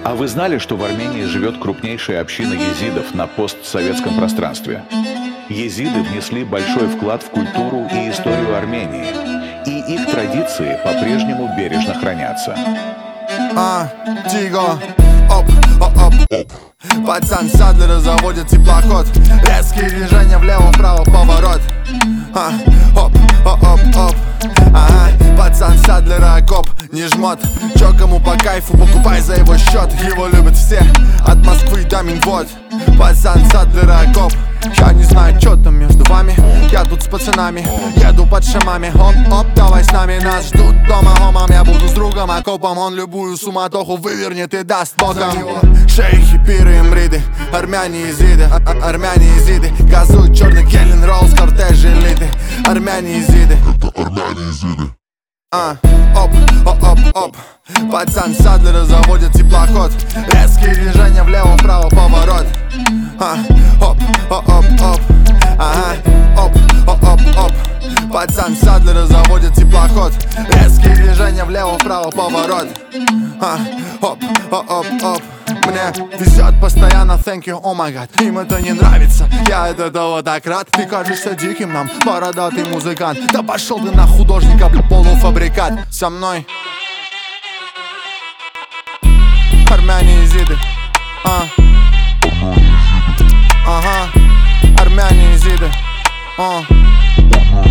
А вы знали, что в Армении живет крупнейшая община езидов на постсоветском пространстве? Езиды внесли большой вклад в культуру и историю Армении, и их традиции по-прежнему бережно хранятся. Тиго, оп, оп, оп. Пацан Садлера заводит теплоход. Резкие движения влево-вправо, поворот. Оп, оп, оп, оп. Ага, пацан Садлера окоп, не жмот. Чё кому по кайфу, покупай за его счет. Его любят все, от Москвы до Минвод. Пацан Садлера окоп. Я не знаю, чё там между вами. Я тут с пацанами, еду под шамами. Оп, оп, давай с нами, нас ждут дома хомом. Я буду с другом окопом, он любую суматоху вывернет и даст боком. Шейхи, пиры, имриды, армяне езиды, армяне езиды. Газуют черный Гелен Роллс, кортеж элиты. Армяне езиды, это армяне езиды. Оп, оп, оп, оп. Пацан Садлера заводит теплоход. Резкие движения влево-вправо, поворот. Оп, оп, оп, оп. Ага, оп, оп, оп, оп. Пацан Садлера заводит теплоход. Резкие движения влево-вправо, поворот. Оп, оп, оп, оп. Мне везет постоянно, thank you, oh my god. Им это не нравится, я от этого так рад. Ты кажешься диким нам, бородатый музыкант. Да пошел ты на художника, полуфабрикат. Со мной армяне езиды. Ага, армяне езиды.